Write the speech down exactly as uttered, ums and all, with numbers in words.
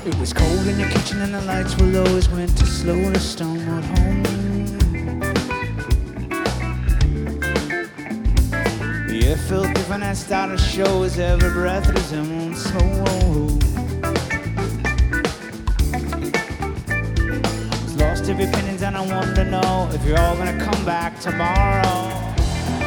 It was cold in the kitchen and the lights were low as winter slowly stumbled home. The air felt different and started to show as every breath was in soul. Was lost every penny and I wanted to know if you're all gonna come back tomorrow.